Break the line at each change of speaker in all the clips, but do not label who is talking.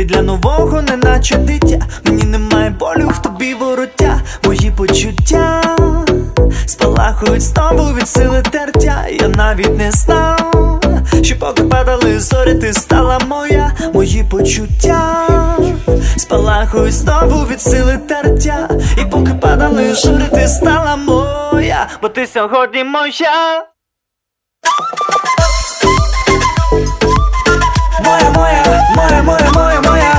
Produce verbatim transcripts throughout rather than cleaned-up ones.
Ти для нового неначе дитя. Мені немає болю, в тобі вороття. Мої почуття спалахують знову від сили тертя. Я навіть не знав, що поки падали зорі, ти стала моя. Мої почуття спалахують знову від сили тертя. І поки падали зорі, ти стала моя. Бо ти сьогодні моя. Моя, моя, моя, моя, моя, моя.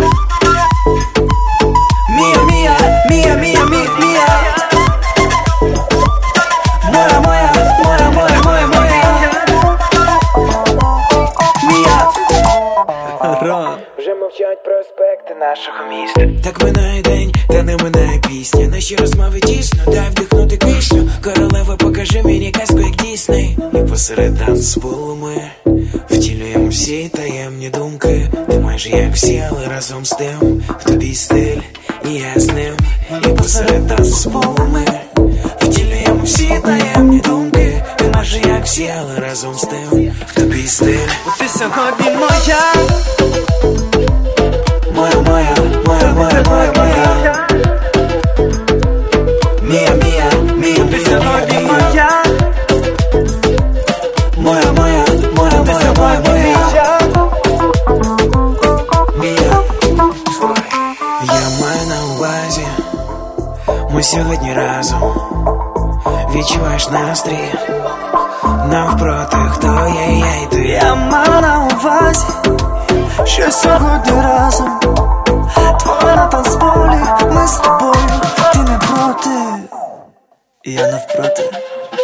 Мія, мія, мія, мія, мія, мія. Моя, моя, моя, моя, моя, моя. Мія.
Вже мовчать проспекти нашого міста.
Так минає день, та не минає пісня. Наші розмови тісно, дай вдихнути кисню. Королева, покажи мені казку, як Дісней. І посеред танцполу ми втілюємо всі таємні думки. Ти майже як всі, але разом з тим. В тобі стиль, і я з ним. І посеред танцполу ми втілюємо всі таємні думки. Ти майже як всі, але разом з тим. В тобі стиль.
Бо ти сьогодні моя.
Моя, моя, моя, моя, моя, моя. Мія, мія, мія,
Ти сьогодні моя.
моя, моя, моя,
Ти
моя,
сьогодні
моя.
моя.
Мія. Я маю на увазі, ми сьогодні разом. Відчуваєш настрій навпроти, хто є я і ти.
Я маю на увазі, що сьогодні разом. Твоя на танцполі, ми з тобою. Ти не проти, я навпроти.